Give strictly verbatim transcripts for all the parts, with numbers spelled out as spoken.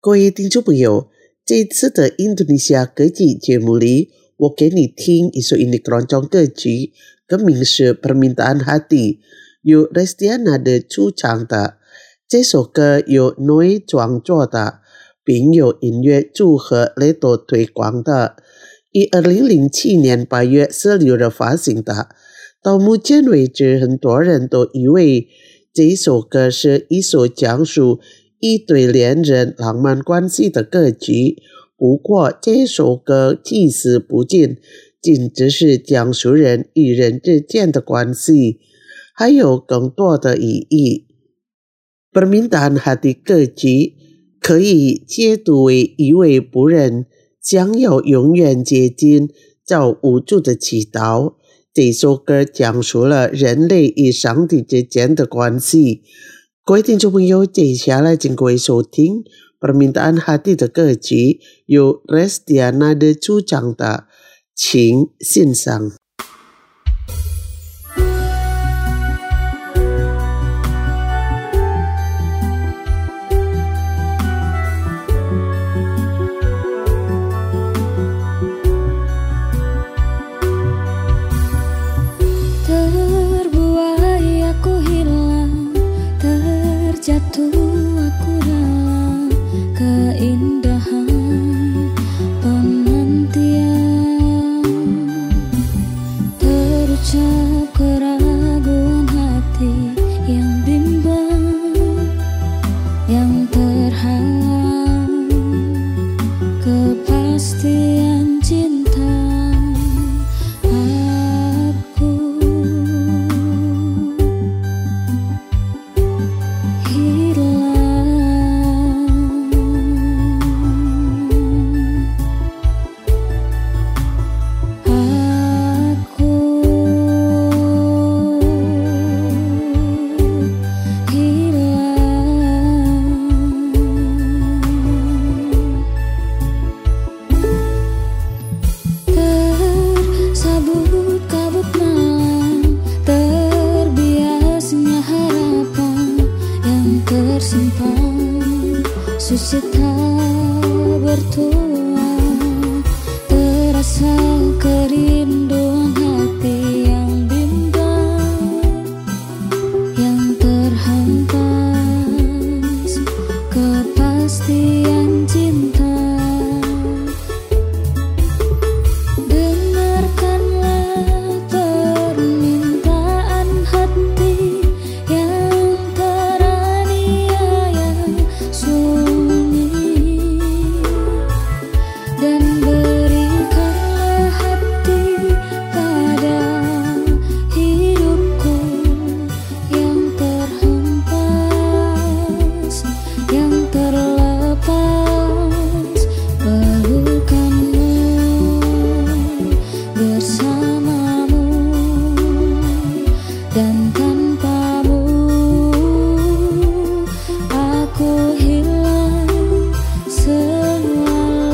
各位听众朋友，这一次的印度尼西亚歌曲节目里，我给你听一首印尼keroncong歌曲，歌名是 Permintaan Hati， 由 Restiana 的主唱的。这首歌由 Noi 创作的，并由音乐组合 Leto 推广的，于二零零七年八月十六日发行的。到目前为止，很多人都以为这首歌是一首讲述一对恋人浪漫关系的歌曲。不过这首歌其实不仅仅只是讲述人与人之间的关系，还有更多的意义。Permintaan Hati 歌曲可以解读为一位仆人想要永远接近找无助的祈祷。这首歌讲述了人类与上帝之间的关系。各位听众朋友，接下来请各位收听 Permintaan Hati 的歌曲，由 Restiana 的主唱的，请欣赏。 Jatuh aku dalam keindahan penantian, terucap keraguan hati yang bimbang, yang terhalang kepastian cinta. Tersimpan susita bertua, terasa kerinduan hati yang bimbang, yang terhempas kepastian cinta. Dengarkanlah permintaan hati yang dan berikanlah hati pada hidupku yang terhempas, yang terlepas, pelukanmu bersamamu, dan tanpamu aku hilang selalu.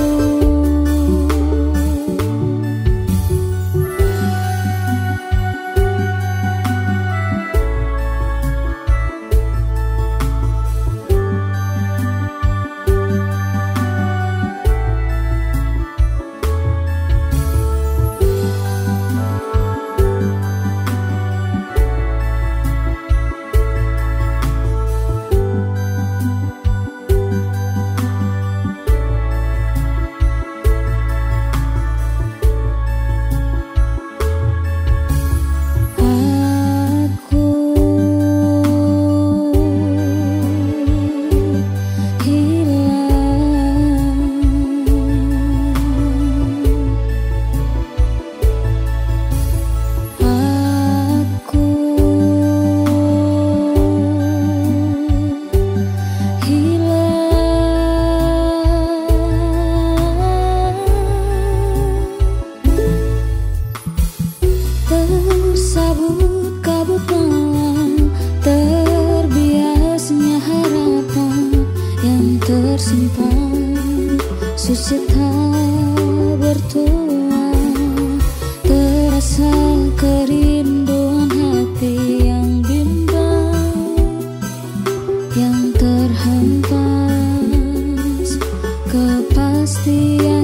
Tersabut kabut malam, terbiasnya harapan yang tersimpan susita bertua, terasa kerinduan hati yang bimbang, yang terhempas kepastian.